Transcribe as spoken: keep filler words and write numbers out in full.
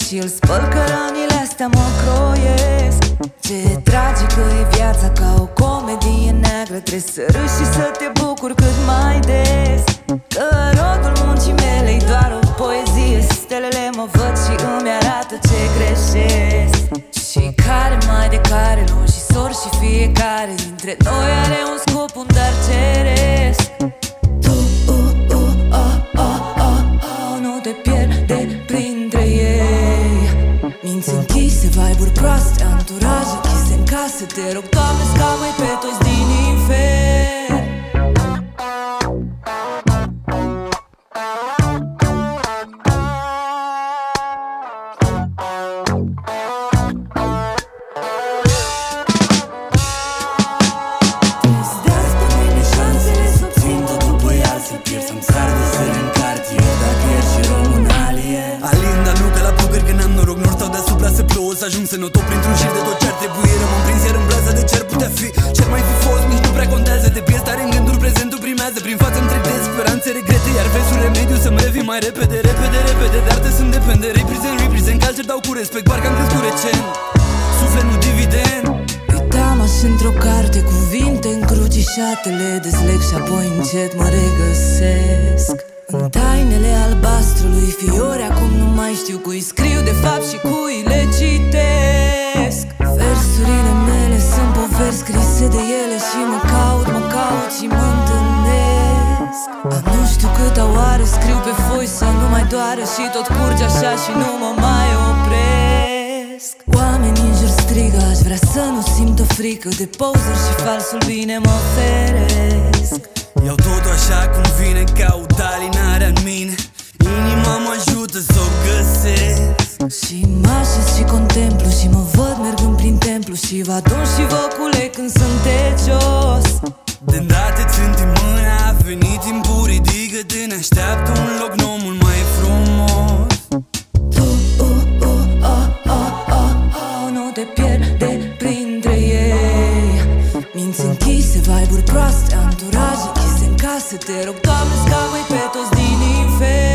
și îl spăl că rănile astea mă croiesc. Ce tragică e viața, ca o comedie neagră. Trebuie să râși și să te bucuri cât mai des, că rodul muncii mele e doar o poezie. Stelele mă văd și îmi arată ce greșesc. Și care mai de care luăm și sor și fiecare dintre noi are un scop, un dar ceresc. Tu, uh, uh, uh, uh, uh, uh, nu te pierde printre ei. Minți închise, vibe-uri proaste, anturaje chise în casă. Te rog, Doamne, scapă-i pe toți din infern. Să ajung să noto printr-un șir de tot ce ar trebui. Rămân prins iar în brața de ce ar putea fi. Ce mai fi fost, nici nu prea contează. De pierd stare în gânduri, prezentul primează. Prin față îmi trec de speranțe, regrete, iar vezi un remediu să-mi revii mai repede, repede, repede. De arte sunt depende, represent, represent, culture dau cu respect. Parcă am crescut recent, suflet nu dividend. Uitam așa într-o carte cuvinte încrucișate, le dezleg și apoi încet mă regăsesc. În tainele albastrului fiori, acum nu mai știu cui scriu de fapt și cui le citesc. Versurile mele sunt poveri scrise de ele și mă caut, mă caut și mă întâlnesc. Am nu știu câta oară scriu pe foi să nu mai doară și tot curge așa și nu mă mai opresc. Oamenii în jur strigă, aș vrea să nu simt o frică de pozuri și falsul bine mă feresc. Iau totul așa cum vine, caut alinarea în mine. Inima mă ajută să o găsesc. Și mă așez și contemplu și mă văd mergând prin templu și vă adun și vă culec când sunteți jos. De îndată țin în mână, a venit timpul, ridică-te, ne așteaptă un loc nou mult mai frumos. Tu, uh, uh, uh, uh, uh, uh, nu te pierde printre ei. Minți închise, vibe-uri proaste, anturaje chise în casă. Te rog, Doamne, scapă-i pe toți din infern.